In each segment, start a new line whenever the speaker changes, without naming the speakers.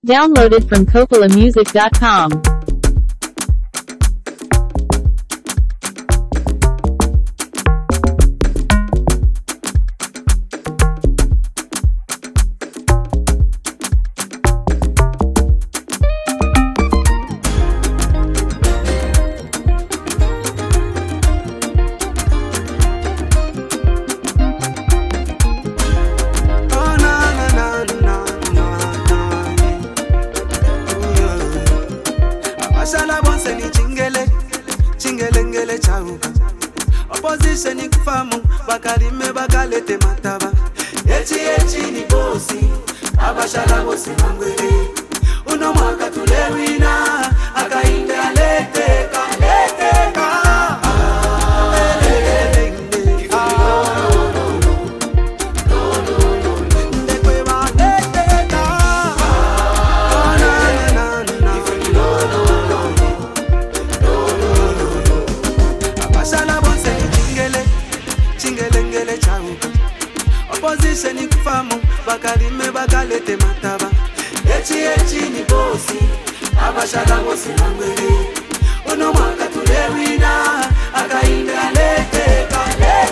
Downloaded from copolamusic.com.
Opposition ni kufamu bakalime bakalete mataba echi ni bosi abashala bosi mangwele uno mwaka tulewina akainde alete ka Opposition ni kufamu bakalime bakalete mataba echi ni bosi abashala bosi mangwele uno mwaka tulewina akainde alete ka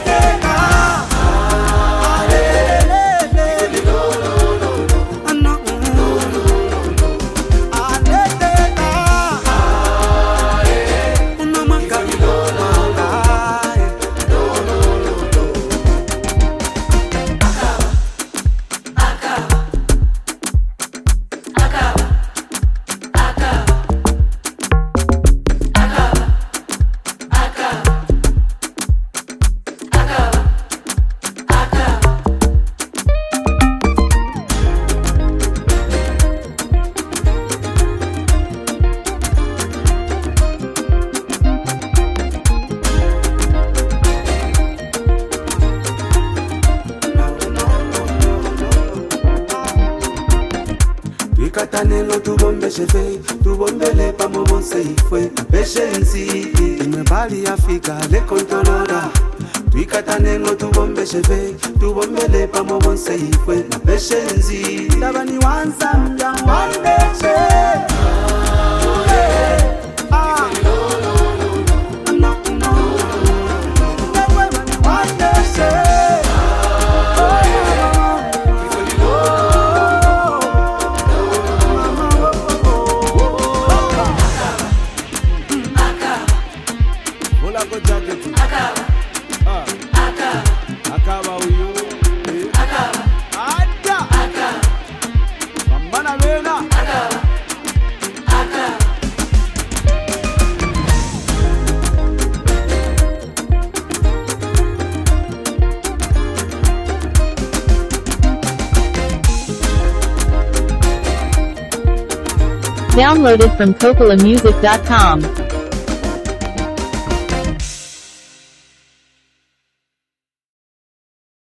Katanelo tu bombe chefe, tu bombele pa mo bonse ifwe Patience, imebali Afrika le kontolora Katanelo tu bombe chefe, tu bombele pa mo bonse ifwe Patience, tabani wansa mja wande che Akaba uyu Akaba Mambana wena Akaba
Downloaded from copolamusic.com.